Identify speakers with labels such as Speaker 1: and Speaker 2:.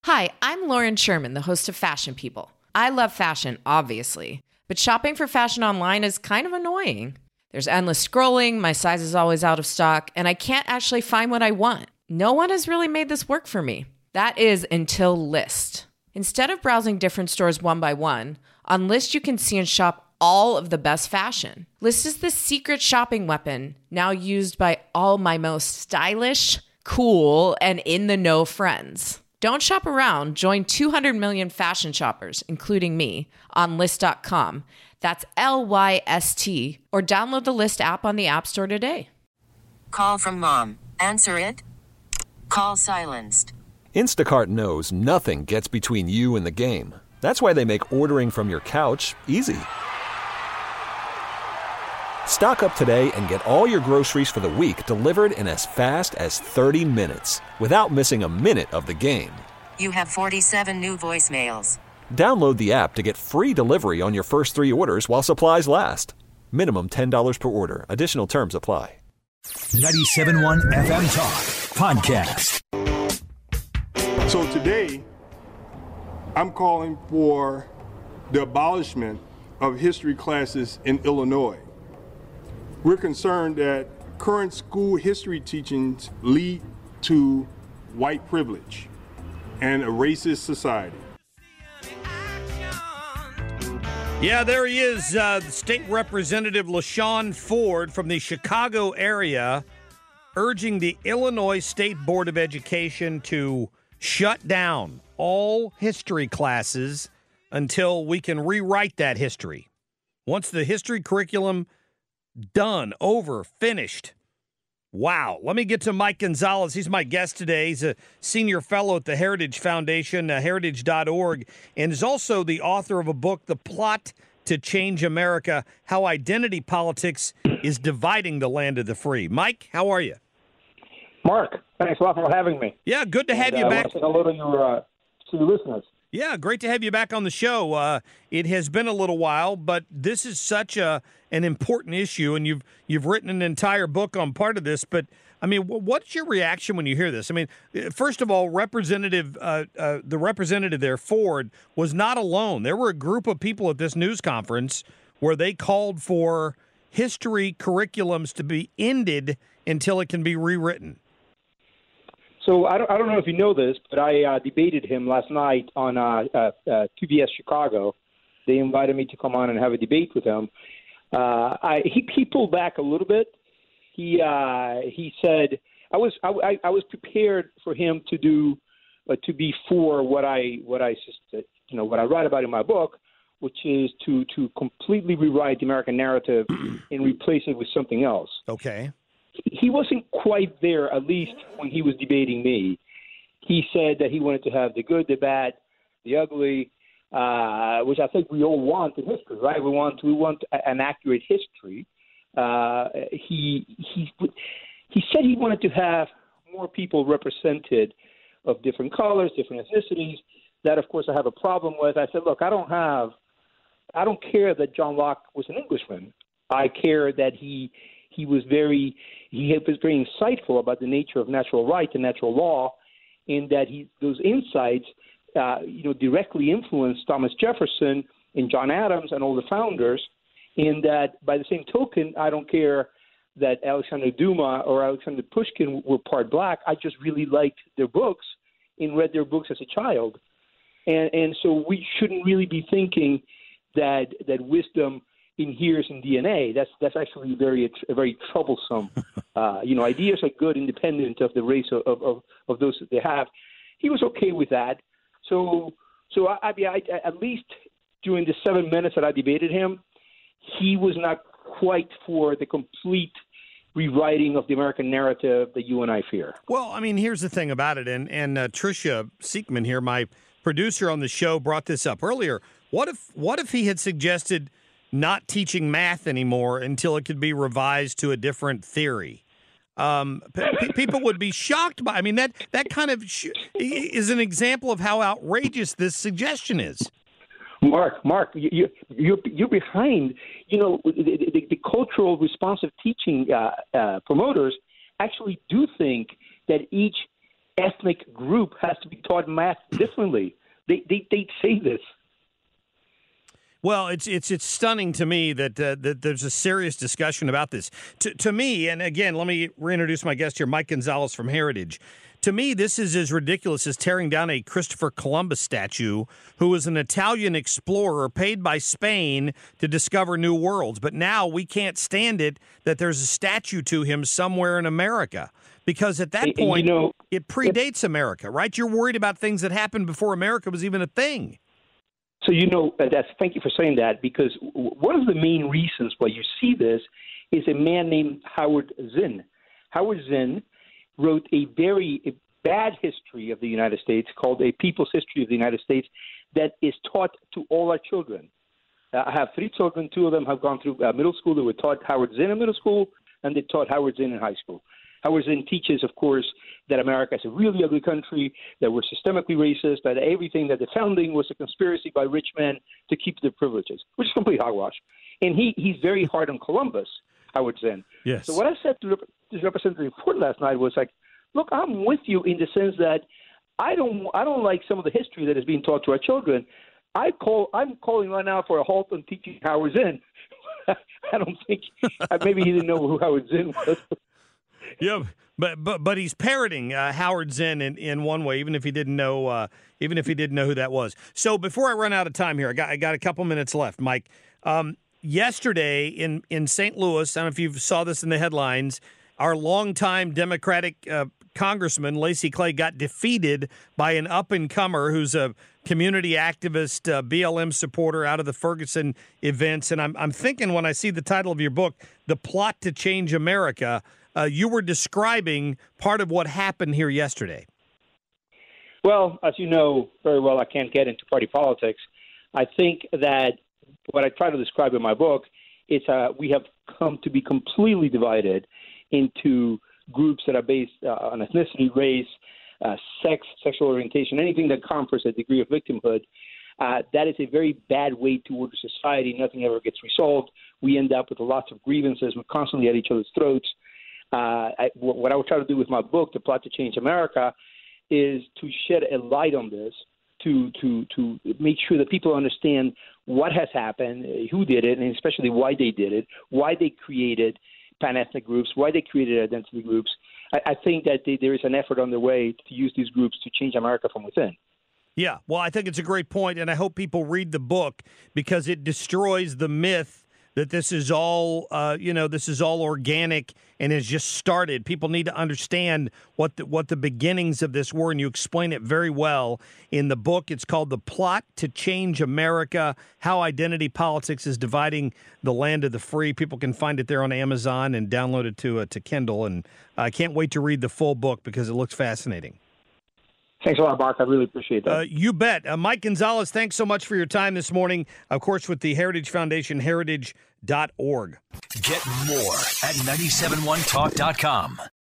Speaker 1: Hi, I'm Lauren Sherman, the host of Fashion People. I love fashion, obviously, but shopping for fashion online is kind of annoying. There's endless scrolling, my size is always out of stock, and I can't actually find what I want. No one has really made this work for me. That is until Lyst. Instead of browsing different stores one by one, on Lyst you can see and shop all of the best fashion. Lyst is the secret shopping weapon, now used by all my most stylish, cool, and in-the-know friends. Don't shop around. Join 200 million fashion shoppers, including me, on Lyst.com. That's Lyst, or download the Lyst app on the App Store today.
Speaker 2: Call from mom. Answer it. Call silenced.
Speaker 3: Instacart knows nothing gets between you and the game. That's why they make ordering from your couch easy. Stock up today and get all your groceries for the week delivered in as fast as 30 minutes without missing a minute of the game.
Speaker 2: You have 47 new voicemails.
Speaker 3: Download the app to get free delivery on your first 3 orders while supplies last. Minimum $10 per order. Additional terms apply.
Speaker 4: 97.1 FM Talk Podcast.
Speaker 5: So today, I'm calling for the abolishment of history classes in Illinois. We're concerned that current school history teachings lead to white privilege and a racist society.
Speaker 6: Yeah, there he is, State Representative LaShawn Ford from the Chicago area, urging the Illinois State Board of Education to shut down all history classes until we can rewrite that history. Once the history curriculum done, over, finished. Wow. Let me get to Mike Gonzalez. He's my guest today. He's a senior fellow at the Heritage Foundation, heritage.org, and is also the author of a book, The Plot to Change America, How Identity Politics is Dividing the Land of the Free. Mike, how are you?
Speaker 7: Mark, thanks a lot for having me.
Speaker 6: Yeah, good to have you back.
Speaker 7: I want to say hello to your listeners.
Speaker 6: Yeah, great to have you back on the show. It has been a little while, but this is such an important issue, and you've written an entire book on part of this. But I mean, what's your reaction when you hear this? I mean, first of all, the representative there, Ford, was not alone. There were a group of people at this news conference where they called for history curriculums to be ended until it can be rewritten.
Speaker 7: So I don't know if you know this, but I debated him last night on PBS Chicago. They invited me to come on and have a debate with him. He pulled back a little bit. He said I was prepared for him to do to be for what I write about in my book, which is to completely rewrite the American narrative and replace it with something else.
Speaker 6: Okay.
Speaker 7: He wasn't quite there, at least when he was debating me. He said that he wanted to have the good, the bad, the ugly, which I think we all want in history, right? We want an accurate history. He said he wanted to have more people represented of different colors, different ethnicities. That, of course, I have a problem with. I said, look, I don't care that John Locke was an Englishman. I care that he was very insightful about the nature of natural right and natural law, in that those insights, directly influenced Thomas Jefferson and John Adams and all the founders. In that, by the same token, I don't care that Alexander Dumas or Alexander Pushkin were part black. I just really liked their books and read their books as a child, and so we shouldn't really be thinking that wisdom inheres in DNA. That's actually very troublesome. Ideas are good, independent of the race of those that they have. He was okay with that. So I at least during the 7 minutes that I debated him, he was not quite for the complete rewriting of the American narrative that you and I fear.
Speaker 6: Well, I mean, here's the thing about it, and Tricia Siekman here, my producer on the show, brought this up earlier. What if he had suggested not teaching math anymore until it could be revised to a different theory? People would be shocked by. I mean, that kind of is an example of how outrageous this suggestion is.
Speaker 7: Mark, you're behind. The cultural responsive teaching promoters actually do think that each ethnic group has to be taught math differently. They say this.
Speaker 6: Well, it's stunning to me that that there's a serious discussion about this. To me, and again, let me reintroduce my guest here, Mike Gonzalez from Heritage. To me, this is as ridiculous as tearing down a Christopher Columbus statue, who was an Italian explorer paid by Spain to discover new worlds. But now we can't stand it that there's a statue to him somewhere in America. Because at that point, it predates America, right? You're worried about things that happened before America was even a thing.
Speaker 7: So, thank you for saying that, because one of the main reasons why you see this is a man named Howard Zinn. Howard Zinn wrote a very bad history of the United States called A People's History of the United States that is taught to all our children. I have 3 children. 2 of them have gone through middle school. They were taught Howard Zinn in middle school, and they taught Howard Zinn in high school. Howard Zinn teaches, of course, that America is a really ugly country, that we're systemically racist, that everything, that the founding was a conspiracy by rich men to keep their privileges, which is complete hogwash. And he's very hard on Columbus, Howard Zinn.
Speaker 6: Yes.
Speaker 7: So what I said to Representative Ford last night was like, look, I'm with you in the sense that I don't like some of the history that is being taught to our children. I'm calling right now for a halt on teaching Howard Zinn. I don't think maybe he didn't know who Howard Zinn was.
Speaker 6: Yeah, but he's parroting Howard Zinn in one way, even if he didn't know who that was. So before I run out of time here, I got a couple minutes left, Mike. Yesterday in St. Louis, I don't know if you saw this in the headlines, our longtime Democratic Congressman Lacy Clay got defeated by an up-and-comer who's a community activist, BLM supporter out of the Ferguson events. And I'm thinking, when I see the title of your book, The Plot to Change America, you were describing part of what happened here yesterday.
Speaker 7: Well, as you know very well, I can't get into party politics. I think that what I try to describe in my book is we have come to be completely divided into groups that are based on ethnicity, race, sex, sexual orientation, anything that confers a degree of victimhood. That is a very bad way toward society. Nothing ever gets resolved. We end up with lots of grievances. We're constantly at each other's throats. What I would try to do with my book, The Plot to Change America, is to shed a light on this, to make sure that people understand what has happened, who did it, and especially why they did it, why they created pan-ethnic groups, why they created identity groups. I think that there is an effort underway to use these groups to change America from within.
Speaker 6: Yeah, well, I think it's a great point, and I hope people read the book because it destroys the myth that this is all, this is all organic and has just started. People need to understand what the beginnings of this were, and you explain it very well in the book. It's called The Plot to Change America, How Identity Politics is Dividing the Land of the Free. People can find it there on Amazon and download it to Kindle, and I can't wait to read the full book because it looks fascinating.
Speaker 7: Thanks a lot, Mark. I really appreciate that.
Speaker 6: You bet. Mike Gonzalez, thanks so much for your time this morning. Of course, with the Heritage Foundation, heritage.org.
Speaker 4: Get more at 971talk.com.